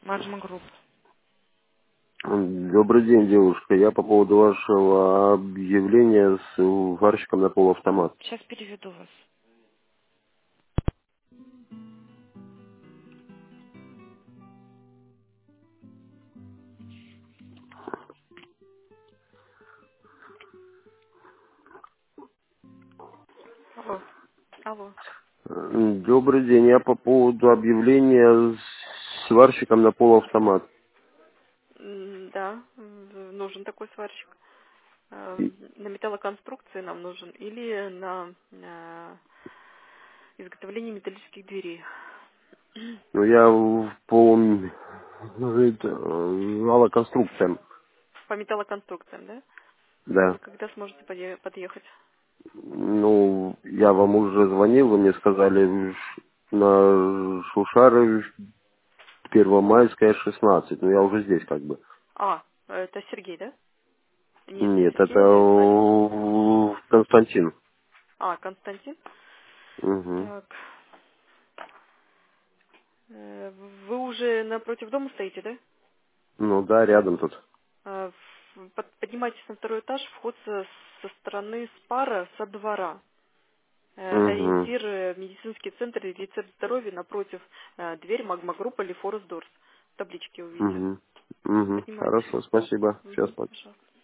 Маджма Групп. Добрый день, девушка. Я по поводу вашего объявления с варщиком на полуавтомат. Сейчас переведу вас. Алло. Алло. Добрый день. Я по поводу объявления с сварщиком на полуавтомат. Да, нужен такой сварщик. И- На металлоконструкции нам нужен или на изготовление металлических дверей. Ну, я по валоконструкциям. По металлоконструкциям, да? Да. Когда сможете подъехать? Ну, я вам уже звонил, вы мне сказали на Шушары 1-майская, 16. Но я уже здесь как бы. Это Сергей, да? Нет, не Нет, это Сергей, Владимир. Константин. Константин. Угу. Так. Вы уже напротив дома стоите, да? Ну да, рядом тут. Поднимайтесь на второй этаж, вход со стороны Спара, со двора. Угу. Ориентир медицинский центр и рецепт здоровья напротив дверь Магма-группа или Форест Дорс. Таблички увидите. Угу. Угу. Поднимайтесь. Хорошо, спасибо. Сейчас Пожалуйста.